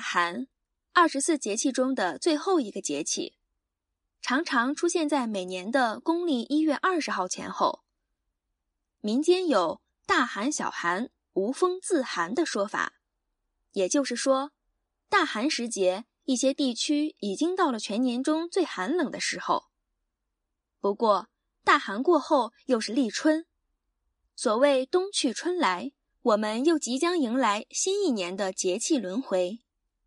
寒，24节气中的最后一个节气，常常出现在每年的公历1月20号前后。民间有大寒小寒，无风自寒的说法，也就是说，大寒时节，一些地区已经到了全年中最寒冷的时候。不过，大寒过后又是立春，所谓冬去春来，我们又即将迎来新一年的节气轮回。